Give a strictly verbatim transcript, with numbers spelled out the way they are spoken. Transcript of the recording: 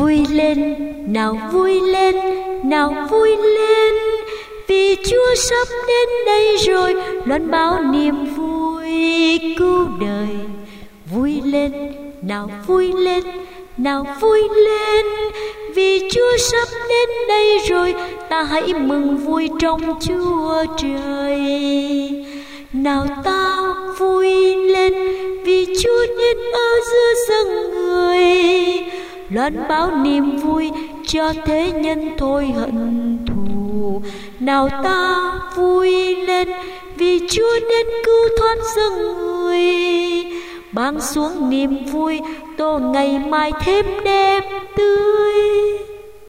Vui lên, nào vui lên, nào vui lên, vì Chúa sắp đến đây rồi, loan báo niềm vui cứu đời. Vui lên, nào vui lên, nào vui lên, vì Chúa sắp đến đây rồi, ta hãy mừng vui trong Chúa Trời. Nào ta vui lên, vì Chúa đến ở giữa dân người, loan báo niềm vui cho thế nhân thôi hận thù. Nào ta vui lên, vì Chúa đến cứu thoát dân người, ban xuống niềm vui tô ngày mai thêm đẹp tươi.